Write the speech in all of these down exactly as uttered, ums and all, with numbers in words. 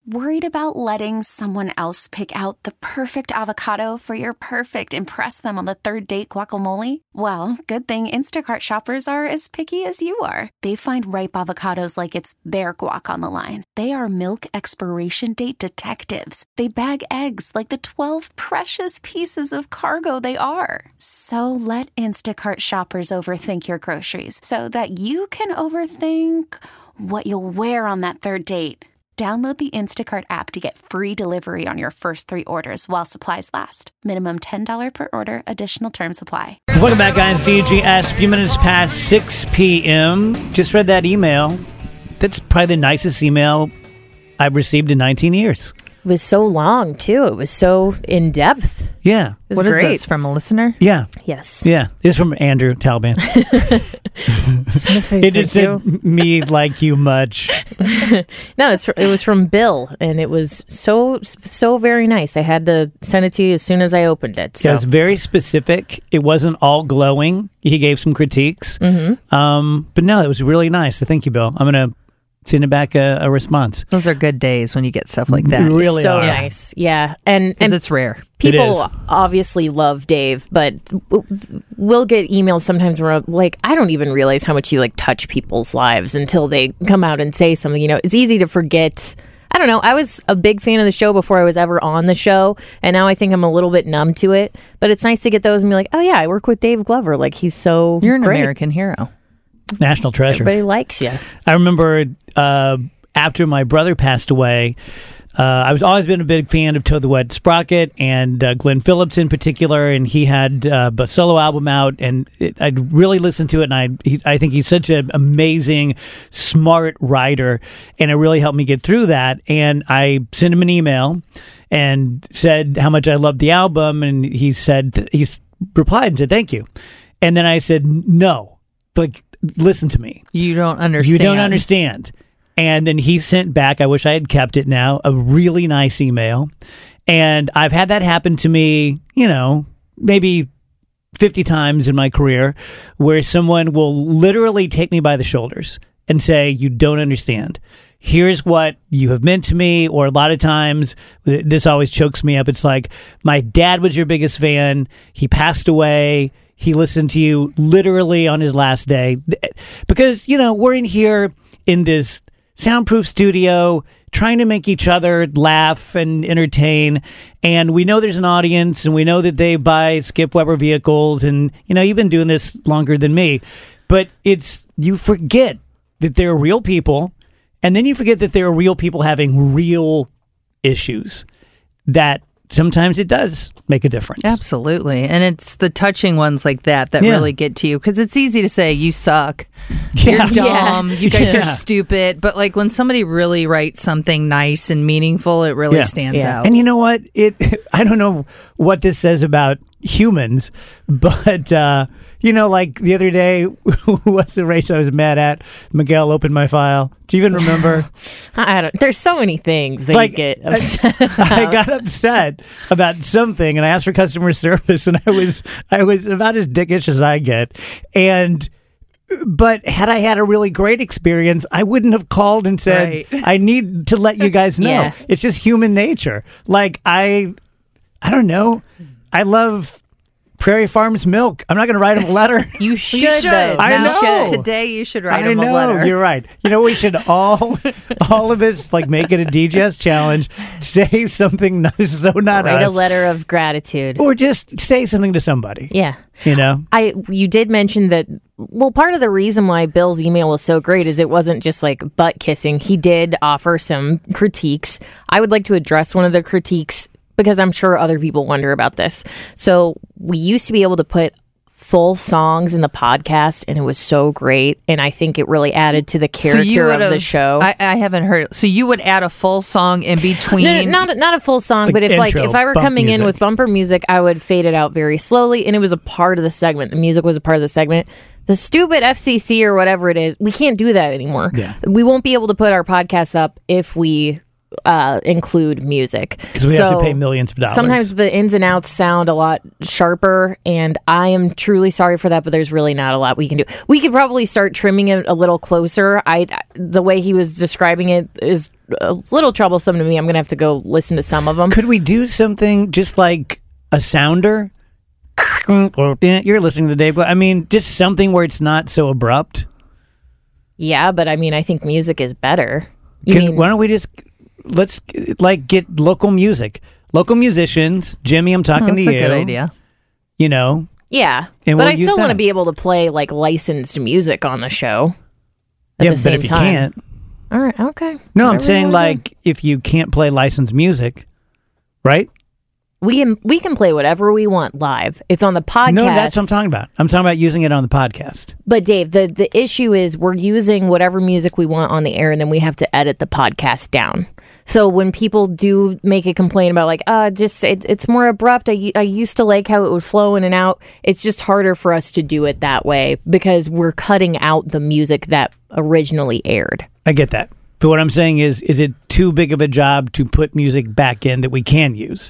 Worried about letting someone else pick out the perfect avocado for your perfect impress them on the third date guacamole? Well, good thing Instacart shoppers are as picky as you are. They find ripe avocados like it's their guac on the line. They are milk expiration date detectives. They bag eggs like the twelve precious pieces of cargo they are. So let Instacart shoppers overthink your groceries so that you can overthink what you'll wear on that third date. Download the Instacart app to get free delivery on your first three orders while supplies last. Minimum ten dollars per order. Additional terms apply. Welcome back, guys. D G S, a few minutes past six p.m. Just read that email. That's probably the nicest email I've received in nineteen years. It was so long, too. It was so in-depth. Yeah. It was what great. Is this, from a listener? Yeah. Yes. Yeah. It's from Andrew Taliban. Just want to say it thank said, you. me like you much. No, it's, it was from Bill, and it was so, so very nice. I had to send it to you as soon as I opened it. So. Yeah, it was very specific. It wasn't all glowing. He gave some critiques. Mm-hmm. Um, but no, it was really nice. So thank you, Bill. I'm going to send it back a, a response. Those are good days when you get stuff like that. Really so are. nice. Yeah. And, and it's rare. People obviously love Dave, but we'll get emails sometimes where like, I don't even realize how much you like touch people's lives until they come out and say something. You know, it's easy to forget. I don't know. I was a big fan of the show before I was ever on the show, and now I think I'm a little bit numb to it. But it's nice to get those and be like, oh yeah, I work with Dave Glover. Like, he's so You're an great. American hero. National treasure. Everybody likes you. I remember uh, after my brother passed away, uh, I was always been a big fan of Toad the Wet Sprocket and uh, Glenn Phillips in particular, and he had uh, a solo album out, and it, I'd really listened to it, and I he, I think he's such an amazing, smart writer, and it really helped me get through that. And I sent him an email and said how much I loved the album, and he said he replied and said thank you, and then I said no, like. Listen to me. You don't understand. You don't understand. And then he sent back, I wish I had kept it now, a really nice email. And I've had that happen to me, you know, maybe fifty times in my career, where someone will literally take me by the shoulders and say, you don't understand. Here's what you have meant to me. Or a lot of times, this always chokes me up. It's like, my dad was your biggest fan. He passed away. He listened to you literally on his last day. Because, you know, we're in here in this soundproof studio trying to make each other laugh and entertain. And we know there's an audience, and we know that they buy Skip Weber vehicles. And, you know, you've been doing this longer than me. But it's, you forget that there are real people. And then you forget that there are real people having real issues that sometimes it does make a difference. Absolutely. And it's the touching ones like that that yeah. really get to you. Because it's easy to say, you suck. Yeah. You're dumb. Yeah. You guys yeah. are stupid. But like when somebody really writes something nice and meaningful, it really yeah. stands yeah. out. And you know what? It I don't know what this says about humans, but uh, you know, like the other day, what's the race I was mad at? Miguel opened my file. Do you even remember? I don't. There's so many things that Like, you get upset I, about. I got upset about something, and I asked for customer service, and I was I was about as dickish as I get, and. But had I had a really great experience, I wouldn't have called and said, Right. I need to let you guys know. Yeah. It's just human nature. Like, I, I don't know. I love Prairie Farms milk. I'm not going to write him a letter. You should, You should. though. I Now, know. Today you should write I him know. a letter. You're right. You know, we should all, all of us, like, make it a D G S challenge. Say something not, so not Write us. a letter of gratitude. Or just say something to somebody. Yeah. You know? I you did mention that. Well, part of the reason why Bill's email was so great is it wasn't just like butt kissing. He did offer some critiques. I would like to address one of the critiques because I'm sure other people wonder about this. So we used to be able to put full songs in the podcast, and it was so great. And I think it really added to the character of the show. I, I haven't heard. So you would add a full song in between. No, no, not not a full song, Like but if like intro, if I were bump coming music. in with bumper music, I would fade it out very slowly, and it was a part of the segment. The music was a part of the segment. The stupid F C C or whatever it is, we can't do that anymore. Yeah. We won't be able to put our podcasts up if we uh, include music. Because we so have to pay millions of dollars. Sometimes the ins and outs sound a lot sharper, and I am truly sorry for that, but there's really not a lot we can do. We could probably start trimming it a little closer. I The way he was describing it is a little troublesome to me. I'm going to have to go listen to some of them. Could we do something just like a sounder? You're listening to Dave. I mean, just something where it's not so abrupt. Yeah, but I mean, I think music is better. You Can, mean, why don't we just let's like get local music, local musicians. Jimmy, I'm talking That's to a you. good idea. You know, yeah, And but we'll I use still want to that. be able to play like licensed music on the show. At yeah, the but same if you time. can't, All right, okay. no, I'm Whatever you saying wanna do. like if you can't play licensed music, right? we can we can play whatever we want live. It's on the podcast. No, that's what I'm talking about. I'm talking about using it on the podcast. But Dave, the the issue is we're using whatever music we want on the air, and then we have to edit the podcast down. So when people do make a complaint about like, uh, just it, it's more abrupt. I, I used to like how it would flow in and out. It's just harder for us to do it that way because we're cutting out the music that originally aired. I get that. But what I'm saying is, is it too big of a job to put music back in that we can use?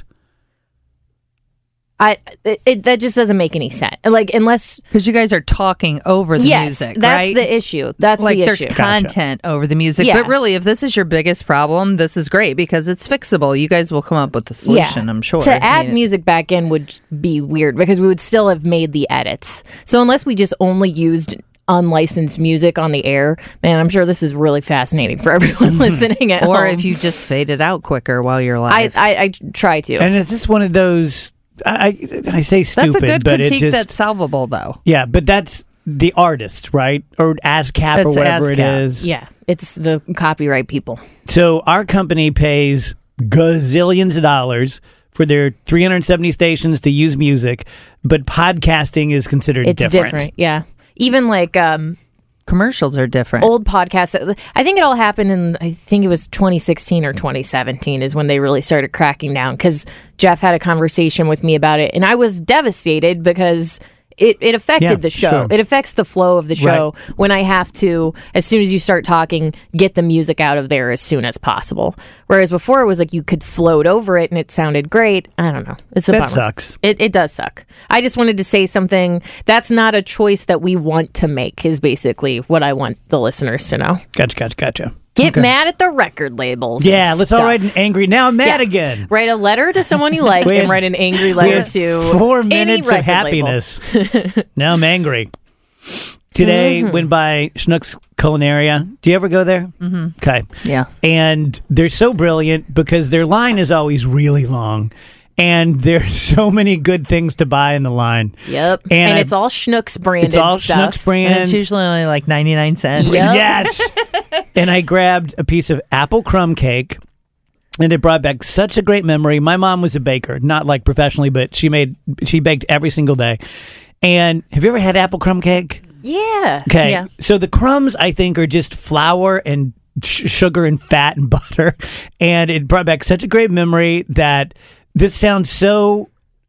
I it, it that just doesn't make any sense. Like unless Because you guys are talking over the yes, music, that's right? the issue. That's like the there's issue. content over the music. Yeah. But really, if this is your biggest problem, this is great because it's fixable. You guys will come up with a solution, I'm sure. To I add mean, music back in would be weird because we would still have made the edits. So unless we just only used unlicensed music on the air, man, I'm sure this is really fascinating for everyone listening at Or home. if you just fade it out quicker while you're I, live. I, I try to. And is this one of those? I I say stupid, that's a good but it's critique just that's solvable, though. yeah. But that's the artist, right? Or ASCAP or That's whatever it ASCAP. is. yeah, it's the copyright people. So our company pays gazillions of dollars for their three hundred seventy stations to use music, but podcasting is considered It's different. different. Yeah. Even like um, Commercials are different. old podcasts. I think it all happened in, I think it was twenty sixteen or twenty seventeen is when they really started cracking down because Jeff had a conversation with me about it. And I was devastated because it, it affected Yeah, the show. sure. It affects the flow of the show when I have to, as soon as you start talking, get the music out of there as soon as possible. Whereas before it was like you could float over it and it sounded great. I don't know. It's a That bummer. sucks. It, it does suck. I just wanted to say something. That's not a choice that we want to make, is basically what I want the listeners to know. Gotcha, gotcha, gotcha. Get mad at the record labels. Yeah, and let's all stuff. write an angry. Now I'm mad Yeah. again. Write a letter to someone you like We and had- write an angry We letter had to four any minutes of record label. happiness. Now I'm angry. Today Mm-hmm. went by Schnook's Culinaria. Do you ever go there? Mm-hmm. Okay. Yeah. And they're so brilliant because their line is always really long. And there's so many good things to buy in the line. Yep. And And, I- it's all Schnucks branded It's all stuff. Schnook's brand. And it's usually only like ninety-nine cents. Yep. Yes. And I grabbed a piece of apple crumb cake, and it brought back such a great memory. My mom was a baker, not like professionally, but she made she baked every single day. And have you ever had apple crumb cake? Yeah. Okay. Yeah. So the crumbs, I think, are just flour and sh- sugar and fat and butter. And it brought back such a great memory that this sounds so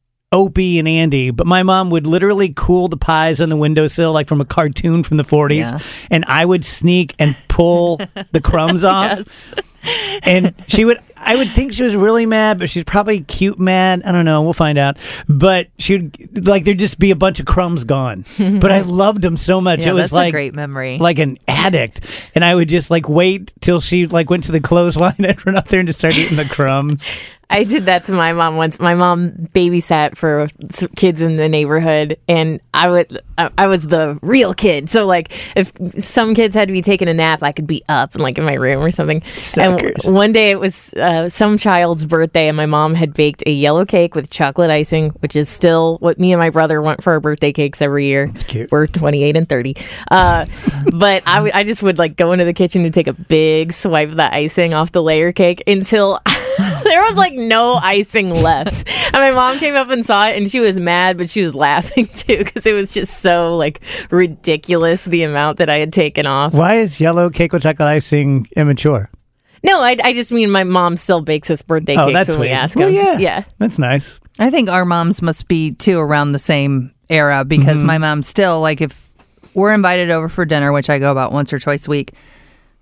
Opie and Andy, but my mom would literally cool the pies on the windowsill like from a cartoon from the forties. Yeah. And I would sneak and pull the crumbs off. Yes. And she would, I would think she was really mad, but she's probably cute mad. I don't know. We'll find out. But she would, like, there'd just be a bunch of crumbs gone. But I loved them so much. Yeah, it was that's like a great memory. like an addict. And I would just like wait till she like went to the clothesline and run up there and just start eating the crumbs. I did that to my mom once. My mom babysat for some kids in the neighborhood, and I would I I was the real kid. So like, if some kids had to be taking a nap, I could be up and like in my room or something. Suckers. And one day it was uh, some child's birthday, and my mom had baked a yellow cake with chocolate icing, which is still what me and my brother want for our birthday cakes every year. It's cute. We're twenty-eight and thirty. Uh, but I, w- I just would like go into the kitchen to take a big swipe of the icing off the layer cake until there was like no icing left. And my mom came up and saw it, and she was mad, but she was laughing too because it was just so like ridiculous the amount that I had taken off. Why is yellow cake with chocolate icing immature? No, I, I just mean my mom still bakes us birthday Oh, cakes that's when we sweet. ask Well, them. yeah. yeah. That's nice. I think our moms must be too around the same era because Mm-hmm. my mom still, like, if we're invited over for dinner, which I go about once or twice a week,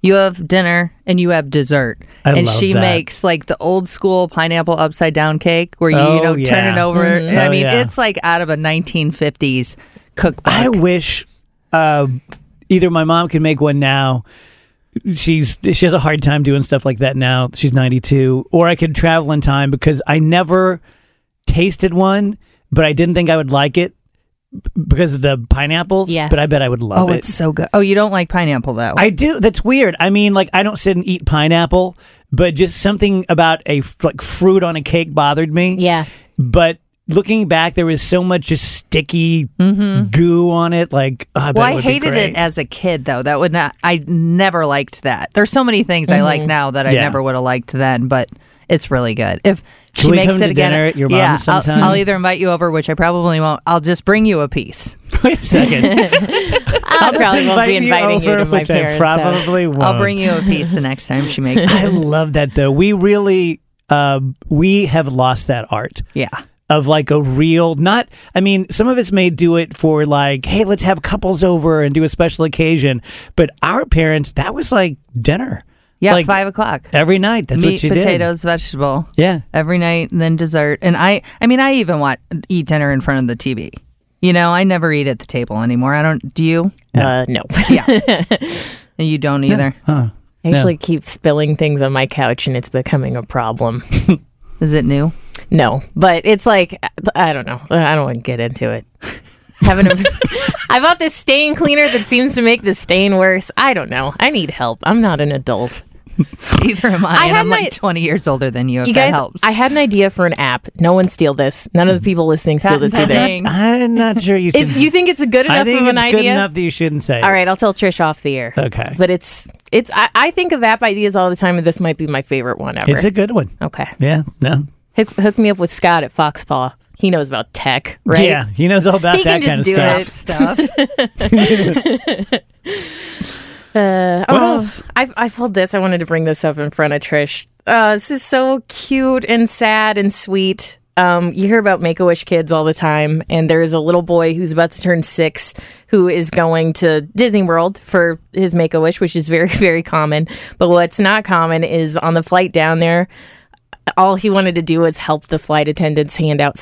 You have dinner and you have dessert. I and love she that. makes like the old school pineapple upside down cake where you, Oh, you know, yeah. turn it over. Mm-hmm. And I Oh, mean, yeah. it's like out of a nineteen fifties cookbook. I wish uh, either my mom could make one now. She's she has a hard time doing stuff like that now. She's ninety-two, or I could travel in time because I never tasted one, but I didn't think I would like it b- because of the pineapples. Yeah. But I bet I would love oh, it. it's so good. Oh, you don't like pineapple though? I do. That's weird. I mean, like I don't sit and eat pineapple, but just something about a f- like fruit on a cake bothered me. Yeah. But looking back, there was so much just sticky goo on it. Like, oh, I bet Well, it I would be hated great. it as a kid, though. That would not. I never liked that. There's so many things I like now that I Yeah. never would have liked then, but it's really good. If Can she we makes come it to again, dinner at your yeah, mom's I'll, sometime? I'll either invite you over, which I probably won't. I'll just bring you a piece. Wait a second. I probably won't be Invite inviting you, over, to my which I parents' house. probably won't. I'll bring you a piece the next time she makes I it. love that though. We really, uh, we have lost that art. Yeah. Of like a real, not, I mean, some of us may do it for like, hey, let's have couples over and do a special occasion. But our parents, that was like dinner. Yeah, like five o'clock. every night. That's Meat, what you potatoes, vegetable. did. Yeah. Every night, and then dessert. And I, I mean, I even want eat dinner in front of the T V. You know, I never eat at the table anymore. I don't. Do you? Uh, no. Yeah. You don't either. Huh. I actually keep spilling things on my couch and it's becoming a problem. Is it new? No, but it's like, I don't know. I don't want to get into it. Having a, I bought this stain cleaner that seems to make the stain worse. I don't know. I need help. I'm not an adult. Neither am I. I and had I'm my- like twenty years older than you. If You that guys, helps. I had an idea for an app. No one steal this. None of the people listening steal this Patent either. pending. I'm not sure you should. It, you think it's a good I enough think of an it's idea? good enough that you shouldn't say it. All right, I'll tell Trish off the air. Okay. But it's it's. I, I think of app ideas all the time, and this might be my favorite one ever. It's a good one. okay. Yeah. No. Hook, hook me up with Scott at Foxpaw. He knows about tech, right? Yeah. He knows all about He that can kind of just do stuff. it. Uh, What oh, else? I I pulled this. I wanted to bring this up in front of Trish. Uh, this is so cute and sad and sweet. Um, you hear about Make-A-Wish kids all the time, and there's a little boy who's about to turn six who is going to Disney World for his Make-A-Wish, which is very, very common. But what's not common is on the flight down there, all he wanted to do was help the flight attendants hand out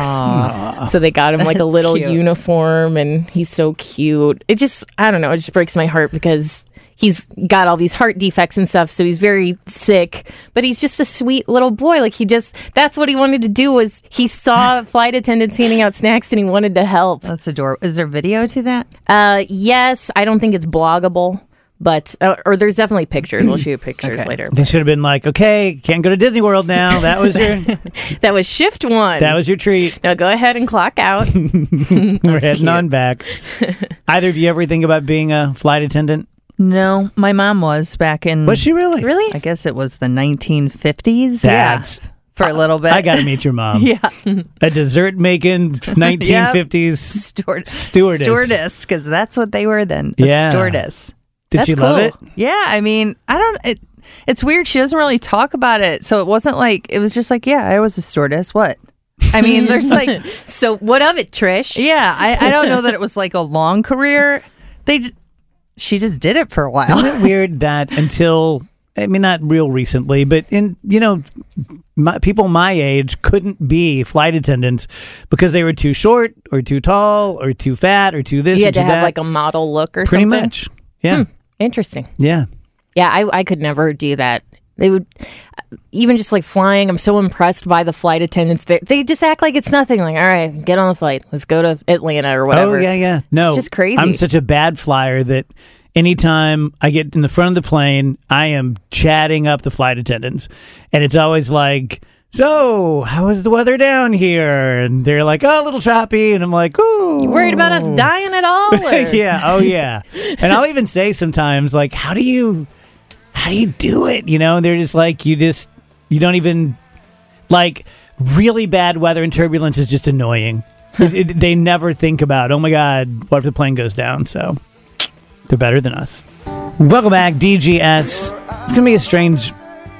snacks. So they got him like a That's little cute. uniform, and he's so cute. It just, I don't know, it just breaks my heart because he's got all these heart defects and stuff, so he's very sick, but he's just a sweet little boy. Like he just, that's what he wanted to do was he saw flight attendants handing out snacks and he wanted to help. That's adorable. Is there video to that? Uh, yes, I don't think it's bloggable, but, uh, or there's definitely pictures. We'll shoot pictures Okay. later. They should have been like, okay, can't go to Disney World now. That was your That was shift one. that was your treat. Now go ahead and clock out. We're heading on back. Either of you ever think about being a flight attendant? No, my mom was back in. Was she really? Really? I guess it was the nineteen fifties. That's yeah, for a little bit. I got to meet your mom. Yeah, A dessert making nineteen fifties Steward- stewardess. stewardess, because that's what they were then. A Yeah. stewardess. Did That's she love it? cool. Yeah, I mean, I don't. It, it's weird. She doesn't really talk about it, so it wasn't like it was just like, yeah, I was a stewardess. What? I mean, there's like, So what of it, Trish? yeah, I, I don't know that it was like a long career. They, j- she just did it for a while. Isn't it weird that until, I mean, not real recently, but in, you know, my, people my age couldn't be flight attendants because they were too short or too tall or too fat or too this You or had too to have that. like a model look or Pretty something? much. Yeah. Interesting. Yeah. Yeah, I, I could never do that. They would, even just like flying, I'm so impressed by the flight attendants. They, they just act like it's nothing. Like, all right, get on the flight. Let's go to Atlanta or whatever. Oh, yeah, yeah. No. just crazy. I'm such a bad flyer that anytime I get in the front of the plane, I am chatting up the flight attendants. And it's always like, so, how is the weather down here? And they're like, oh, a little choppy. And I'm like, ooh. You worried about us dying at all? Or? yeah. Oh, yeah. And I'll even say sometimes, like, how do you, how do you do it? You know, and they're just like, you just, you don't even, like, really bad weather and turbulence is just annoying. it, it, they never think about, oh my God, what if the plane goes down? So they're better than us. Welcome back, D G S. It's going to be a strange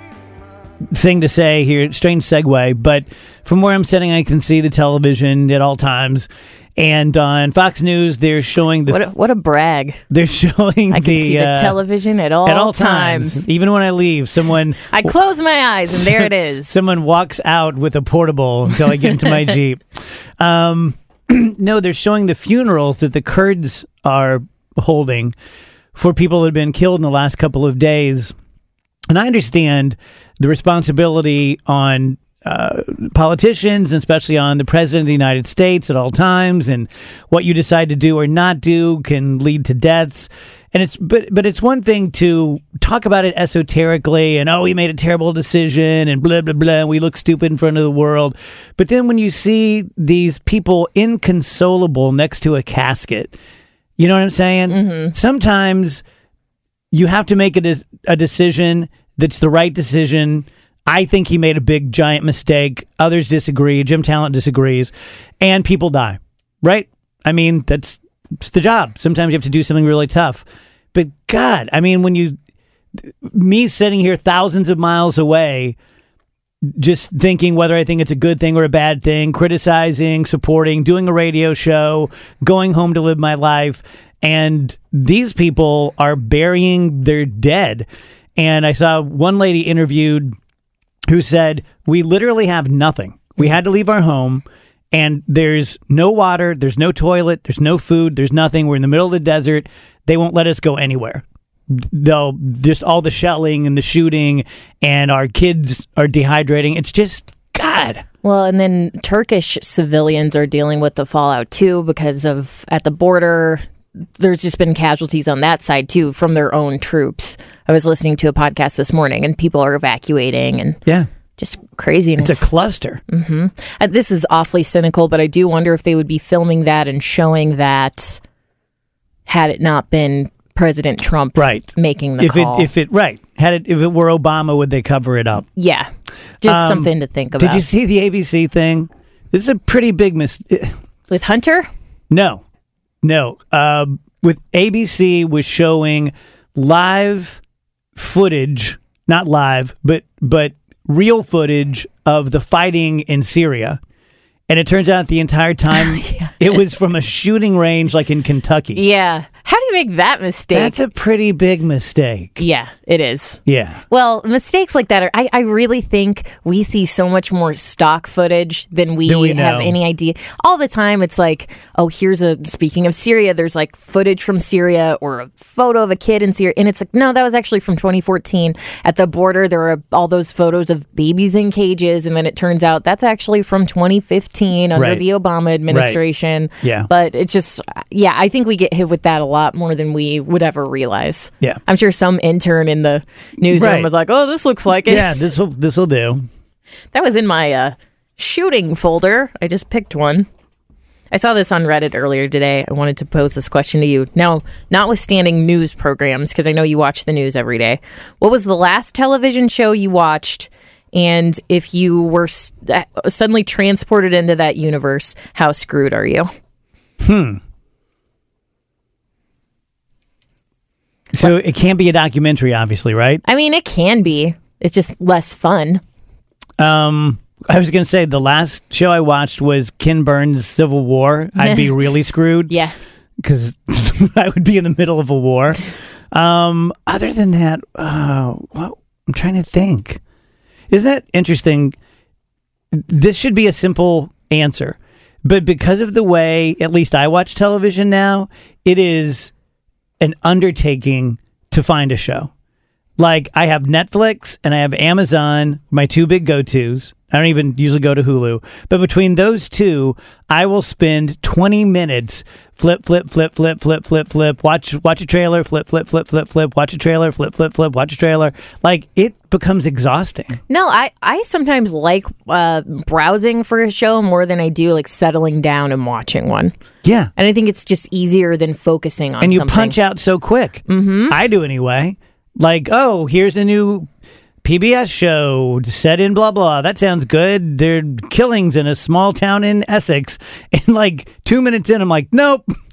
thing to say here, strange segue, but from where I'm sitting, I can see the television at all times. And on Fox News, they're showing the What a, what a brag. they're showing I can the see the uh, television at all, at all times. times. Even when I leave, someone I close my eyes and there it is. someone walks out with a portable until I get into my Jeep. Um, no, they're showing the funerals that the Kurds are holding for people that have been killed in the last couple of days. And I understand the responsibility on uh, politicians, and especially on the president of the United States at all times, and what you decide to do or not do can lead to deaths. And it's but but it's one thing to talk about it esoterically and, oh, he made a terrible decision and blah, blah, blah, and we look stupid in front of the world. But then when you see these people inconsolable next to a casket, you know what I'm saying? Mm-hmm. Sometimes you have to make a, de- a decision that's the right decision. I think he made a big, giant mistake. Others disagree. Jim Talent disagrees. And people die, right? I mean, that's it's the job. Sometimes you have to do something really tough. But God, I mean, when you... Me sitting here thousands of miles away, just thinking whether I think it's a good thing or a bad thing, criticizing, supporting, doing a radio show, going home to live my life, and these people are burying their dead. And I saw one lady interviewed who said, we literally have nothing. We had to leave our home, and there's no water, there's no toilet, there's no food, there's nothing. We're in the middle of the desert. They won't let us go anywhere. They'll just all the shelling and the shooting, and our kids are dehydrating. It's just, God. Well, and then Turkish civilians are dealing with the fallout too, because of at the border, there's just been casualties on that side too from their own troops. I was listening to a podcast this morning, and people are evacuating, and yeah, just craziness. It's a cluster. Mm-hmm. Uh, this is awfully cynical, but I do wonder if they would be filming that and showing that had it not been President Trump right. making the if call. It, if it right had it if it were Obama, would they cover it up? Yeah, just um, something to think about. Did you see the A B C thing? This is a pretty big mistake. With Hunter? No, no. Uh, with A B C was showing live footage, not live, but but real footage of the fighting in Syria. And it turns out the entire time yeah. it was from a shooting range like in Kentucky. Yeah. How do you make that mistake? That's a pretty big mistake. Yeah, it is. Yeah. Well, mistakes like that are, I, I really think we see so much more stock footage than we, than we have any idea. All the time it's like, oh, here's a, speaking of Syria, there's like footage from Syria or a photo of a kid in Syria. And it's like, no, that was actually from twenty fourteen. At the border, there were all those photos of babies in cages. And then it turns out that's actually from twenty fifteen under right. the Obama administration. Right. Yeah. But it's just, yeah, I think we get hit with that a lot more than we would ever realize. Yeah. I'm sure some intern in the newsroom right. was like, oh, this looks like it. Yeah, this will this will do. That was in my uh, shooting folder. I just picked one. I saw this on Reddit earlier today. I wanted to pose this question to you. Now, notwithstanding news programs, because I know you watch the news every day, what was the last television show you watched? And if you were s- suddenly transported into that universe, how screwed are you? Hmm. So it can't be a documentary, obviously, right? I mean, it can be. It's just less fun. Um, I was going to say the last show I watched was Ken Burns' Civil War. I'd be really screwed. Yeah. Because I would be in the middle of a war. Um, other than that, uh, well, I'm trying to think. Isn't that interesting? This should be a simple answer. But because of the way, at least I watch television now, it is an undertaking to find a show. Like, I have Netflix and I have Amazon, my two big go-tos. I don't even usually go to Hulu. But between those two, I will spend twenty minutes flip, flip, flip, flip, flip, flip, flip, watch watch a trailer, flip, flip, flip, flip, flip, watch a trailer, flip, flip, flip, watch a trailer. Like, it becomes exhausting. No, I, I sometimes like uh, browsing for a show more than I do like settling down and watching one. Yeah. And I think it's just easier than focusing on And you something. punch out so quick. Mm-hmm. I do anyway. Like, oh, here's a new P B S show set in blah, blah. That sounds good. There are killings in a small town in Essex. And like two minutes in, I'm like, nope,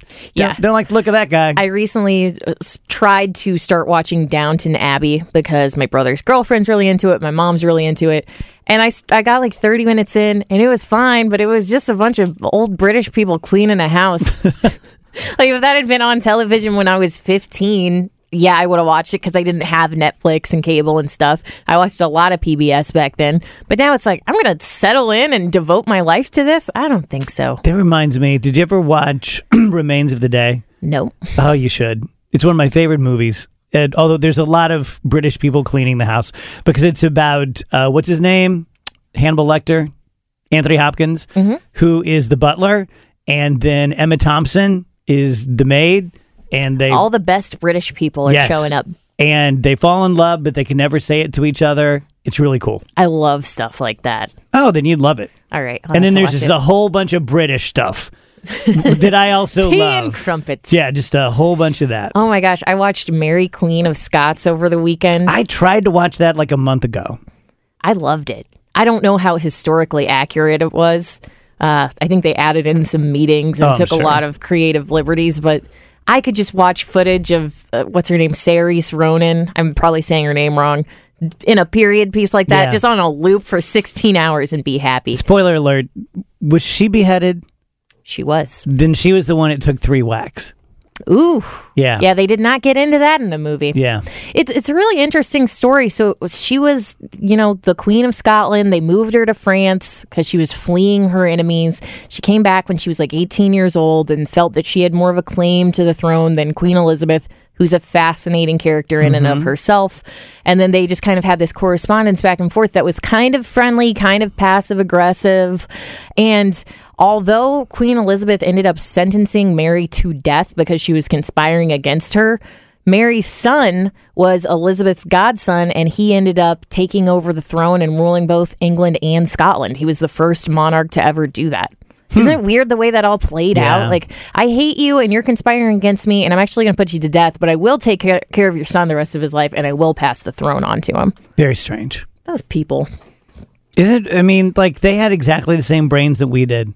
Yeah. Don't, don't like the look of that guy. I recently uh, s- tried to start watching Downton Abbey because my brother's girlfriend's really into it. My mom's really into it. And I, s- I got like thirty minutes in and it was fine, but it was just a bunch of old British people cleaning a house. Like if that had been on television when I was fifteen, yeah, I would have watched it because I didn't have Netflix and cable and stuff. I watched a lot of P B S back then. But now it's like, I'm going to settle in and devote my life to this? I don't think so. That reminds me, did you ever watch Remains of the Day? Nope. Oh, you should. It's one of my favorite movies. And although there's a lot of British people cleaning the house because it's about, uh, what's his name? Hannibal Lecter, Anthony Hopkins, mm-hmm. who is the butler. And then Emma Thompson is the maid. And they all the best British people are yes, showing up. And they fall in love, but they can never say it to each other. It's really cool. I love stuff like that. Oh, then you'd love it. All right. And then there's just it. a whole bunch of British stuff that I also Tea love. and crumpets. Yeah, just a whole bunch of that. Oh my gosh. I watched Mary Queen of Scots over the weekend. I tried to watch that like a month ago. I loved it. I don't know how historically accurate it was. Uh, I think they added in some meetings and oh, took sure. a lot of creative liberties, but I could just watch footage of, uh, what's her name, Saoirse Ronan. I'm probably saying her name wrong. In a period piece like that, yeah. just on a loop for sixteen hours and be happy. Spoiler alert. Was she beheaded? She was. Then she was the one that took three whacks. Ooh. Yeah. Yeah, they did not get into that in the movie. Yeah. It's it's a really interesting story. So she was, you know, the Queen of Scotland. They moved her to France because she was fleeing her enemies. She came back when she was like eighteen years old and felt that she had more of a claim to the throne than Queen Elizabeth, who's a fascinating character in mm-hmm. and of herself. And then they just kind of had this correspondence back and forth that was kind of friendly, kind of passive aggressive. And although Queen Elizabeth ended up sentencing Mary to death because she was conspiring against her, Mary's son was Elizabeth's godson, and he ended up taking over the throne and ruling both England and Scotland. He was the first monarch to ever do that. Isn't it weird the way that all played yeah. out? Like, I hate you and you're conspiring against me and I'm actually going to put you to death, but I will take care, care of your son the rest of his life and I will pass the throne on to him. Very strange. Those people. Isn't it? I mean, like, they had exactly the same brains that we did.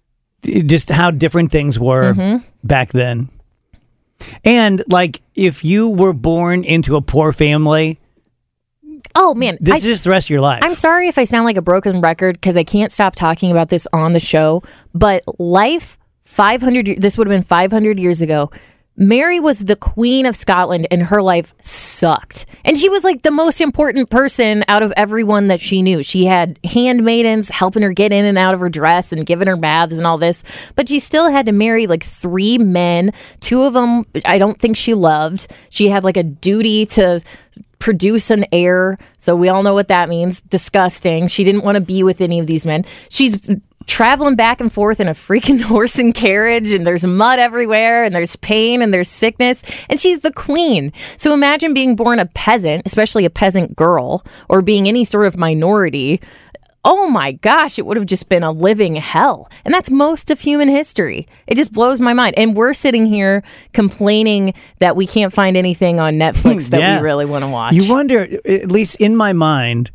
Just how different things were mm-hmm. back then. And, like, if you were born into a poor family... Oh, man. This I, is just the rest of your life. I'm sorry if I sound like a broken record because I can't stop talking about this on the show, but life five hundred, this would have been five hundred years ago. Mary was the Queen of Scotland and her life sucked. And she was like the most important person out of everyone that she knew. She had handmaidens helping her get in and out of her dress and giving her baths and all this. But she still had to marry like three men. Two of them I don't think she loved. She had like a duty to produce an heir. So we all know what that means. Disgusting. She didn't want to be with any of these men. She's traveling back and forth in a freaking horse and carriage, and there's mud everywhere, and there's pain, and there's sickness, and she's the queen. So imagine being born a peasant, especially a peasant girl, or being any sort of minority. Oh my gosh, it would have just been a living hell. And that's most of human history. It just blows my mind. And we're sitting here complaining that we can't find anything on Netflix that yeah. we really want to watch. You wonder, at least in my mind,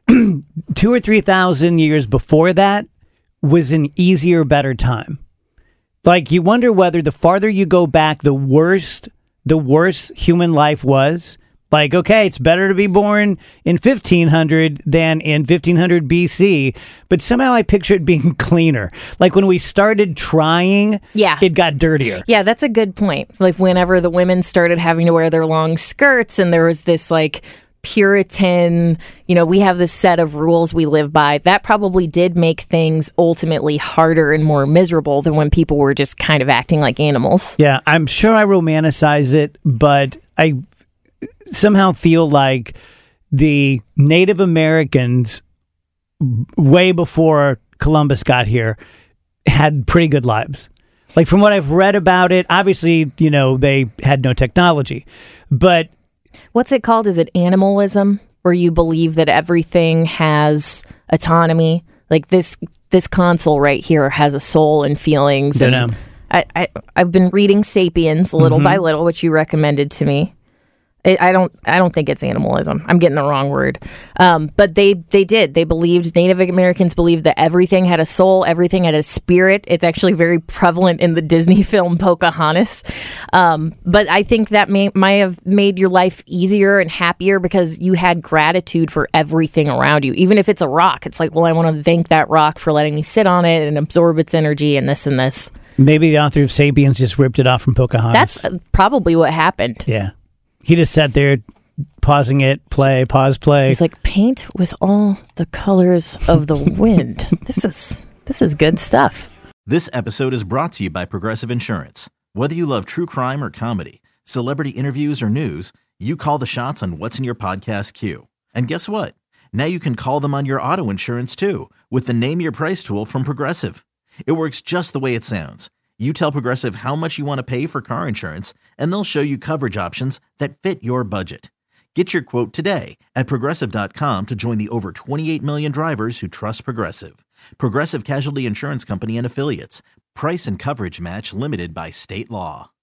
two or three thousand years before that was an easier, better time. Like, you wonder whether the farther you go back, the worst, the worse human life was. Like, okay, it's better to be born in fifteen hundred than in fifteen hundred B C, but somehow I picture it being cleaner. Like, when we started trying, yeah. it got dirtier. Yeah, that's a good point. Like, whenever the women started having to wear their long skirts and there was this, like, Puritan, you know, we have this set of rules we live by, that probably did make things ultimately harder and more miserable than when people were just kind of acting like animals. Yeah, I'm sure I romanticize it, but I somehow feel like the Native Americans way before Columbus got here had pretty good lives. Like, from what I've read about it, obviously, you know, they had no technology, but what's it called? Is it animalism, where you believe that everything has autonomy? Like this this console right here has a soul and feelings. Don't and know. I, I I've been reading *Sapiens* little mm-hmm. by little, which you recommended to me. I I don't. I don't think it's animalism. I'm getting the wrong word. Um, but they they did. They believed Native Americans believed that everything had a soul, everything had a spirit. It's actually very prevalent in the Disney film Pocahontas. Um, but I think that may might have made your life easier and happier because you had gratitude for everything around you. Even if it's a rock, it's like, well, I want to thank that rock for letting me sit on it and absorb its energy and this and this. Maybe the author of Sapiens just ripped it off from Pocahontas. That's probably what happened. Yeah. He just sat there pausing it, play, pause, play. He's like, paint with all the colors of the wind. This is this is good stuff. This episode is brought to you by Progressive Insurance. Whether you love true crime or comedy, celebrity interviews or news, you call the shots on what's in your podcast queue. And guess what? Now you can call them on your auto insurance too with the Name Your Price tool from Progressive. It works just the way it sounds. You tell Progressive how much you want to pay for car insurance, and they'll show you coverage options that fit your budget. Get your quote today at Progressive dot com to join the over twenty-eight million drivers who trust Progressive. Progressive Casualty Insurance Company and Affiliates. Price and coverage match limited by state law.